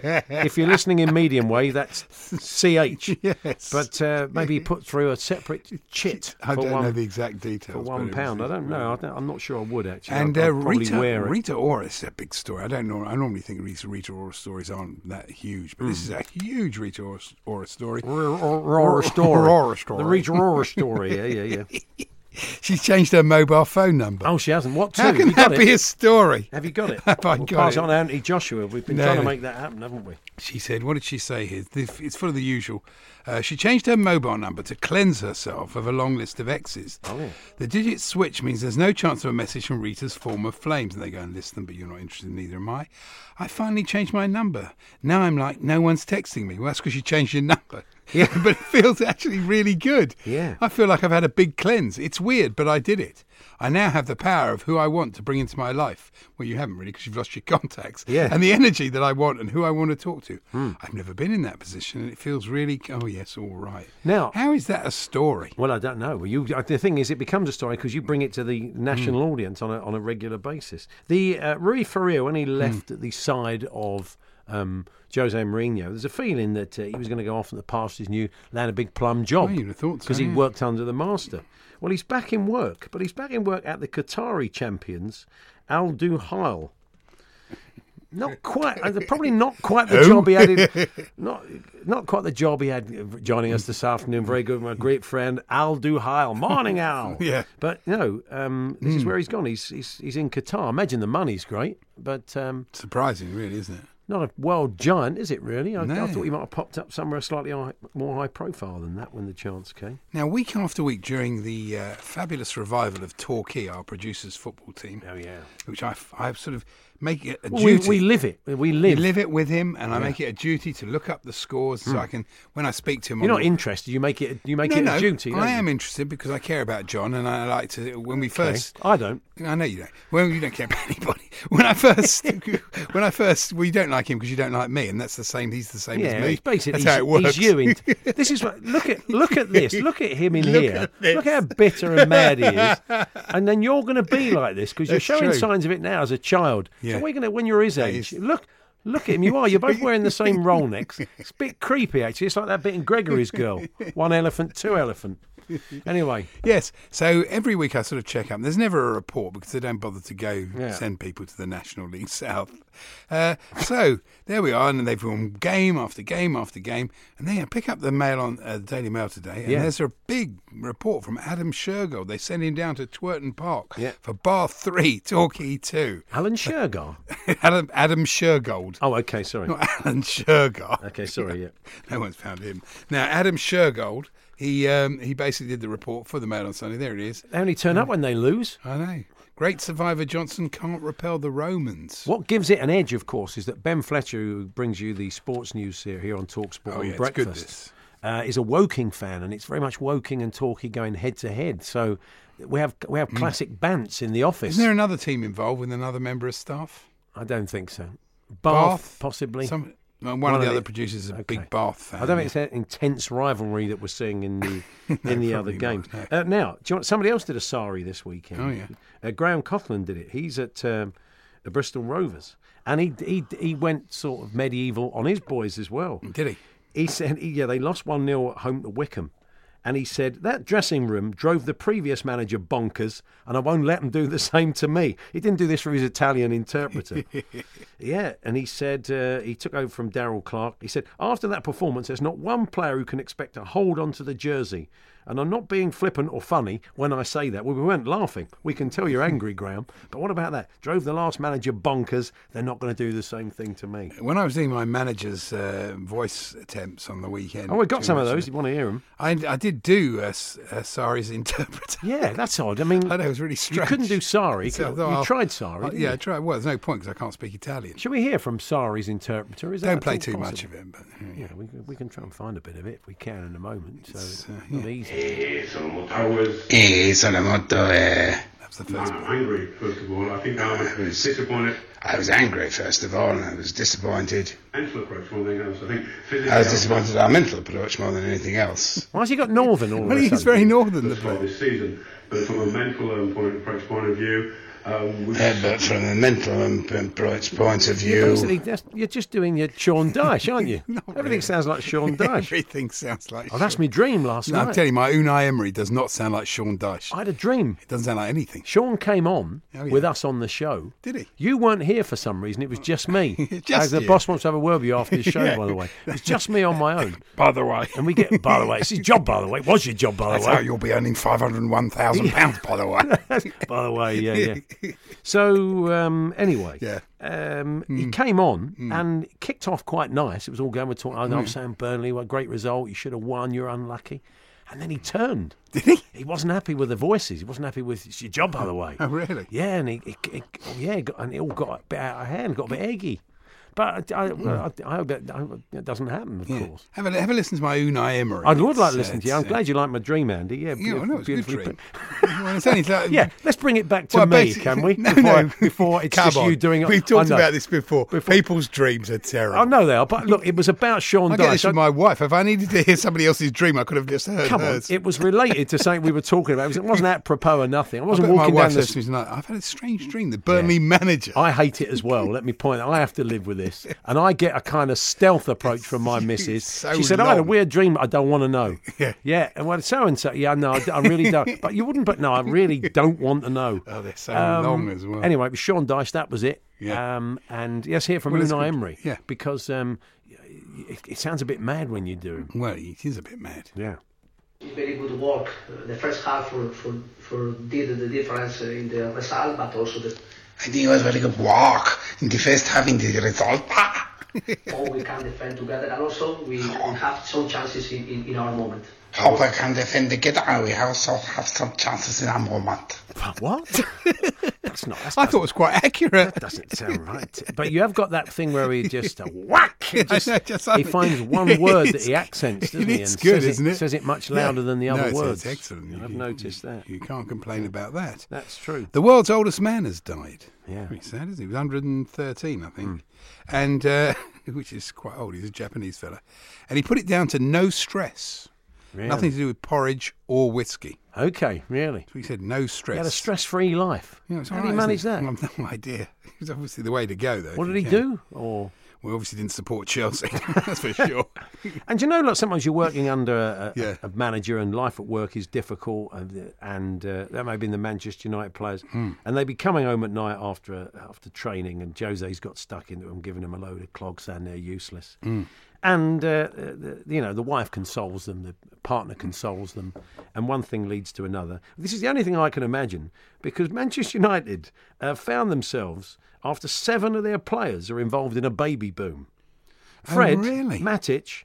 in medium wave, that's CH. Yes. But maybe he put through a separate chit. I for don't one, know the exact details. for but it was- £1. I don't know. I'm not sure I would actually. And I'd probably wear it. Rita Ora is a big story. I don't know. I normally think Rita Ora stories aren't that huge, but this is a huge Rita Ora story. Aurora story. Aurora story. The Rita Aurora story. Yeah. She's changed her mobile phone number. Oh, she hasn't. What? How can that be a story? Have you got it? Have I We'll got pass it? on to Auntie Joshua. We've been trying to make that happen, haven't we? She said, what did she say here? It's full of the usual. She changed her mobile number to cleanse herself of a long list of exes. Oh, yeah. The digit switch means there's no chance of a message from Rita's former flames. And they go and list them, but you're not interested, neither am I. I finally changed my number. Now I'm like, no one's texting me. Well, that's because you changed your number. Yeah, but it feels actually really good. Yeah. I feel like I've had a big cleanse. It's weird, but I did it. I now have the power of who I want to bring into my life. Well, you haven't really because you've lost your contacts. Yeah. And the energy that I want and who I want to talk to. I've never been in that position and it feels really, oh, yes, all right. Now, how is that a story? Well, I don't know. The thing is, it becomes a story because you bring it to the national audience on a regular basis. The Rui Faria, when he left the side of Jose Mourinho, there's a feeling that he was going to go off in the pastures new, land a big plum job. Oh, you'd have thought so, because he yeah. worked under the master. Well, he's back in work, but he's back in work at the Qatari champions, Al Duhail. Not quite, probably not quite the job he had. Not quite the job he had joining us this afternoon. Very good, my great friend Al Duhail. Morning, Al. Yeah. But no, this is where he's gone. He's in Qatar. Imagine the money's great, but surprising, really, isn't it? Not a world giant, is it? Really? I No. thought he might have popped up somewhere slightly more high profile than that when the chance came. Now, week after week during the fabulous revival of Torquay, our producer's football team. Oh yeah. Which I sort of make it a Well, duty. we live it. We live it with him, and I make it a duty to look up the scores so I can, when I speak to him. You're not interested. You make it. You make it a duty. I am interested because I care about John, and I like to. When we first, I don't. I know you don't. Well, you don't care about anybody. When I first, well, you don't like him because you don't like me, and that's the same. He's the same as me. It's basically that's how it works. he's you. This is what. Look at this. Look at him in here. Look how bitter and mad he is. And then you're going to be like this because you're That's showing true. signs of it now as a child. Yeah. So we're going to, when you're his age, look at him. You are. You're both wearing the same roll necks. It's a bit creepy, actually. It's like that bit in Gregory's Girl. One elephant, two elephant. Anyway. Yes. So every week I sort of check up. There's never a report because they don't bother to go Yeah. send people to the National League South. So there we are, and they've won game after game after game. And then I pick up the Mail on the Daily Mail today, and there's a big report from Adam Shergold. They send him down to Twerton Park for Bath 3, Torquay 2. Alan Shergar? Adam Shergold. Oh, okay, sorry. Not Alan Shergar. Okay, sorry, yeah. No one's found him. Now, Adam Shergold, he basically did the report for the Mail on Sunday. There it is. They only turn up when they lose. I know. Great survivor Johnson can't repel the Romans. What gives it an edge, of course, is that Ben Fletcher, who brings you the sports news here on TalkSport on It's Breakfast, good, this. is a Woking fan, and it's very much Woking and Torquay going head to head. So we have classic bants in the office. Isn't there another team involved with another member of staff? I don't think so. Bath possibly. One of the other producers is a big Bath fan. I don't think it's that intense rivalry that we're seeing in the in the other probably games. not, no. Now, do you want, somebody else did a Sari this weekend. Oh, yeah. Graham Coughlin did it. He's at the Bristol Rovers, and he went sort of medieval on his boys as well. Did he? He said, they lost 1-0 at home to Wickham. And he said, that dressing room drove the previous manager bonkers, and I won't let him do the same to me. He didn't do this for his Italian interpreter. Yeah, and he said he took over from Darryl Clark. He said, after that performance, there's not one player who can expect to hold on to the jersey. And I'm not being flippant or funny when I say that. Well, we weren't laughing. We can tell you're angry, Graham. But what about that? Drove the last manager bonkers. They're not going to do the same thing to me. When I was doing my manager's voice attempts on the weekend... Oh, we got some of those. You want to hear them? I did do Sari's interpreter. Yeah, that's odd. I mean... I know, it was really strange. You couldn't do Sari. So I You thought, tried Sari, didn't yeah, you? I tried. Well, there's no point because I can't speak Italian. Shall we hear from Sari's interpreter? Is that Don't at play all too possible? much of it. But, Yeah, we can try and find a bit of it if we can in a moment. So it's not easy. Sono molto That's the first one. angry, first of all. I think I was disappointed. I was angry, first of all, and I was disappointed. Mental approach more than anything else. I think physically. I was disappointed at our mental approach more than anything else. Why has he got northern all of Well, a he's sudden? very northern, the for boy. this season, but from a mental approach point of view, But from a mental point of view... Basically, you're just doing your Sean Dyche, aren't you? Everything sounds like Sean Dyche. Everything sounds like Oh, that's my dream last night. I'm telling you, my Unai Emery does not sound like Sean Dyche. I had a dream. It doesn't sound like anything. Sean came on Oh, yeah. with us on the show. Did he? You weren't here for some reason. It was just me. Just the you. boss wants to have a word with you after the show, Yeah. by the way. It was just me on my own. By the way. And we get, by the way, it's his job, by the way. It was your job, by That's the way. how you'll be earning £501,000, by the way. By the way, yeah. So, anyway, Yeah. he came on and kicked off quite nice. It was all going with talking. I was saying, Burnley, what a great result. You should have won. You're unlucky. And then he turned. Did he? He wasn't happy with the voices. He wasn't happy with it's your job, by the way. Oh, really? Yeah, and it all got a bit out of hand, got a bit eggy. But I hope that doesn't happen, of course. Have a listen to my Unai Emery. I would like to listen to you. I'm glad you like my dream, Andy. Yeah, Yeah, I know, it's a good beautifully dream. put. Well, it's only like, Yeah, let's bring it back to Well, me, basically- can we? No, Before it's Come just on. you doing it. We've talked I know. about this before. People's dreams are terrible. I know they are, but look, it was about Sean I get this Dyche. from my wife. If I needed to hear somebody else's dream, I could have just heard Come on, hers. it was related to something we were talking about. It wasn't apropos or nothing. I I wasn't bet my walking wife down the. says to me tonight, I've had a strange dream. The Burnley manager. I hate it as well. Let me point out, I have to live with this. And I get a kind of stealth approach from my missus. so She said, I had a long. weird dream. I don't want to know. Yeah. Yeah. And well, so-and-so. Yeah, no, I really don't. But you wouldn't, but no, I really don't want to know. Oh, they're so long as well. Anyway, it was Sean Dyche. That was it. Yeah. And yes, hear from Well, it's Unai good. Emery. Yeah. Because it sounds a bit mad when you do him. Well, he is a bit mad. Yeah. Very good work. The first half did the difference in the result, but also I think it was very good work in the first half in the result. all we can defend together, and also we have some chances in our moment. Hope I can defend together and we also have some chances in a moment. What? That's not. I thought it was quite accurate. That doesn't sound right. But you have got that thing where he just whack. He, he finds one word that he accents, doesn't he? It's And good, says isn't it? Says it much louder than the other No, words. It's excellent. I've noticed that. You can't complain about that. That's true. The world's oldest man has died. Yeah. Pretty sad, isn't he? He was 113, I think. And which is quite old. He's a Japanese fella. And he put it down to no stress. Really? Nothing to do with porridge or whiskey. Okay, really. So he said no stress. He had a stress-free life. Yeah, it's How all did he right, manage isn't that? it? I've no idea. It was obviously the way to go, though. What if did he you do? can. Or We obviously didn't support Chelsea, that's for sure. and you know, look, sometimes you're working under Yeah. a manager, and life at work is difficult, and that may be in the Manchester United players, and they'd be coming home at night after training, and Jose's got stuck into them, giving them a load of clogs, saying they're useless. And the wife consoles them, the partner consoles them, and one thing leads to another. This is the only thing I can imagine, because Manchester United found themselves, after 7 of their players are involved in a baby boom. Fred, really? Matic,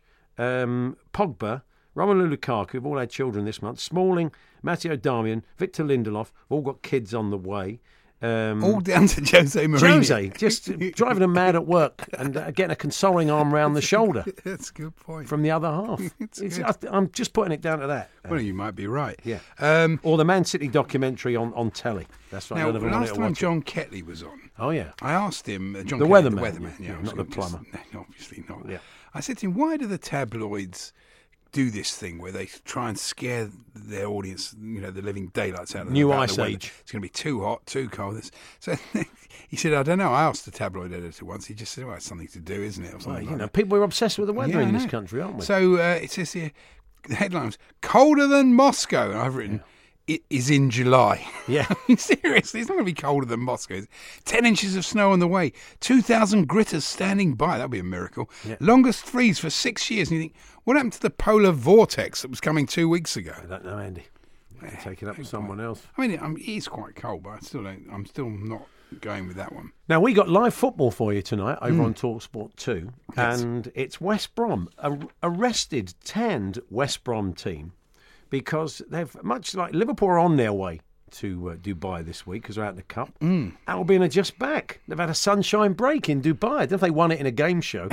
Pogba, Romelu Lukaku have all had children this month. Smalling, Matteo Darmian, Victor Lindelof have all got kids on the way. All down to Jose Mourinho. Jose, just driving them mad at work and getting a consoling arm round the shoulder That's a good point. from the other half. I'm just putting it down to that. Well, you might be right. Yeah. Um, Or the Man City documentary on telly. That's right. now, none of them wanted last to time watch it. John Ketley was on, Oh, yeah. I asked him, John The Kelly, weatherman, yeah, not the plumber. No, obviously not. Yeah. I said to him, why do the tabloids do this thing where they try and scare their audience, the living daylights out of them? New about ice the weather? age. It's going to be too hot, too cold. So he said, I don't know. I asked the tabloid editor once. He just said, well, it's something to do, isn't it? Or Well, something like that. people are obsessed with the weather Yeah, I in this know. country, aren't we? So it says here, the headline was, colder than Moscow. And I've written, it is in July. Yeah. I mean, seriously, it's not going to be colder than Moscow. 10 inches of snow on the way. 2,000 gritters standing by. That'd be a miracle. Yeah. Longest freeze for 6 years. And you think, what happened to the polar vortex that was coming 2 weeks ago? I don't know, Andy. Take it up with someone else. I mean, it is quite cold, but I'm still not going with that one. Now, we got live football for you tonight over on TalkSport 2, Yes. and it's West Brom, arrested, tanned West Brom team, because they've, much like Liverpool, are on their way to Dubai this week because they're out in the Cup. Albion are just back. They've had a sunshine break in Dubai. I don't know if they won it in a game show.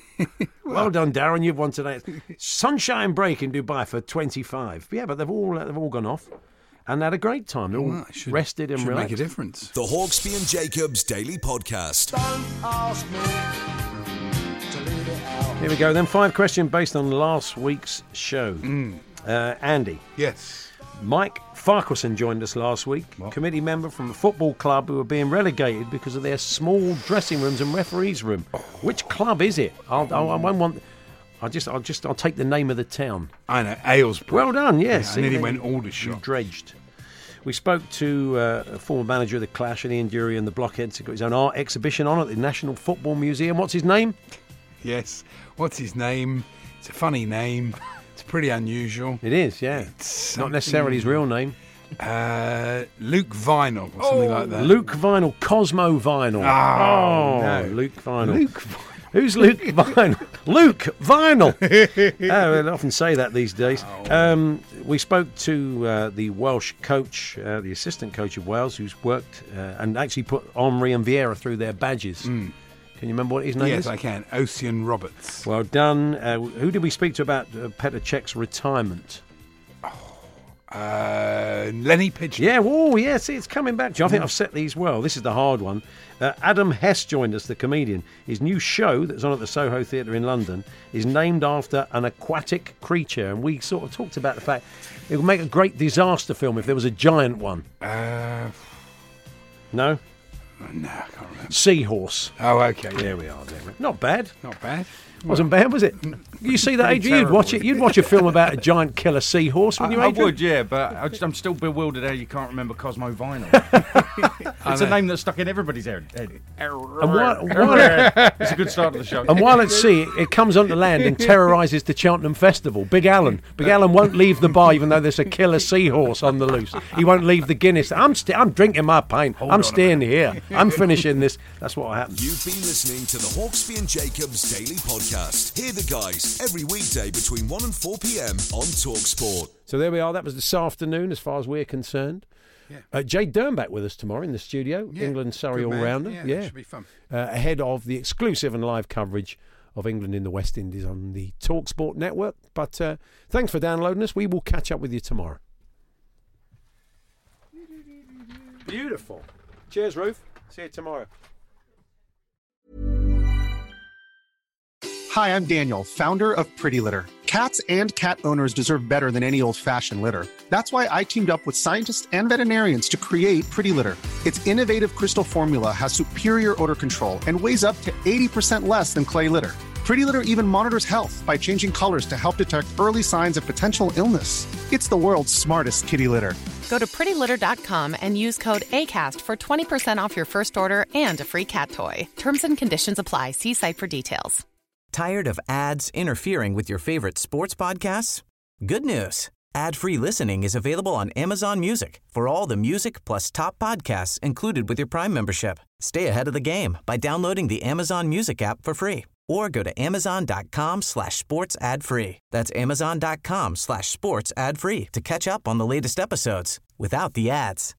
Well done, Darren. You've won today. Sunshine break in Dubai for 25. Yeah, but they've all gone off and had a great time. They're all Well, it should- rested and should relaxed. make a difference. The Hawksby and Jacobs Daily Podcast. Here we go then. 5 questions based on last week's show. Andy, Yes. Mike Farquharson joined us last week, committee member from a football club who are being relegated because of their small dressing rooms and referees' room. Which club is it? I won't want. I'll take the name of the town. I know, Aylesbury. Well done, yes. I nearly went Aldershot. Dredged. We spoke to a former manager of the Clash and Ian Dury and the Blockheads. He's got his own art exhibition on at the National Football Museum. What's his name? Yes. What's his name? It's a funny name. It's pretty unusual. It is, yeah. It's not necessarily his real name. Luke Vinyl or something like that. Luke Vinyl, Cosmo Vinyl. No. Luke Vinyl. Who's Luke Vinyl? Luke Vinyl. We'll often say that these days. We spoke to the Welsh coach, the assistant coach of Wales, who's worked and actually put Henry and Vieira through their badges. Can you remember what his name is? Yes, I can. Ocean Roberts. Well done. Who did we speak to about Petr Cech's retirement? Lenny Pidgeon. Yeah, see, it's coming back to you. I think I've set these well. This is the hard one. Adam Hess joined us, the comedian. His new show that's on at the Soho Theatre in London is named after an aquatic creature, and we sort of talked about the fact it would make a great disaster film if there was a giant one. No? No, I can't remember. Seahorse. Oh, okay. There we are. Not bad. Not bad. Wasn't bad, was it? You see that, Adrian? You'd watch it. You'd watch a film about a giant killer seahorse, wouldn't you, I Adrian? would, yeah, but I'm still bewildered how you can't remember Cosmo Vinyl. It's a name that's stuck in everybody's head. It's a good start to the show. And while at sea, it comes onto land and terrorises the Cheltenham Festival. Big Alan won't leave the bar even though there's a killer seahorse on the loose. He won't leave the Guinness. I'm drinking my pint. I'm staying here. I'm finishing this. That's what happened. You've been listening to the Hawksby and Jacobs Daily Podcast. Hear the guys every weekday between 1 and 4 p.m. on TalkSport. So there we are. That was this afternoon as far as we're concerned. Yeah. Jay Dernbach with us tomorrow in the studio. Yeah. England Surrey all-rounder. Yeah, that should be fun. Ahead of the exclusive and live coverage of England in the West Indies on the TalkSport network. But thanks for downloading us. We will catch up with you tomorrow. Beautiful. Cheers, Ruth. See you tomorrow. Hi, I'm Daniel, founder of Pretty Litter. Cats and cat owners deserve better than any old-fashioned litter. That's why I teamed up with scientists and veterinarians to create Pretty Litter. Its innovative crystal formula has superior odor control and weighs up to 80% less than clay litter. Pretty Litter even monitors health by changing colors to help detect early signs of potential illness. It's the world's smartest kitty litter. Go to prettylitter.com and use code ACAST for 20% off your first order and a free cat toy. Terms and conditions apply. See site for details. Tired of ads interfering with your favorite sports podcasts? Good news. Ad-free listening is available on Amazon Music for all the music plus top podcasts included with your Prime membership. Stay ahead of the game by downloading the Amazon Music app for free or go to amazon.com/sports ad free. That's amazon.com/sports ad free to catch up on the latest episodes without the ads.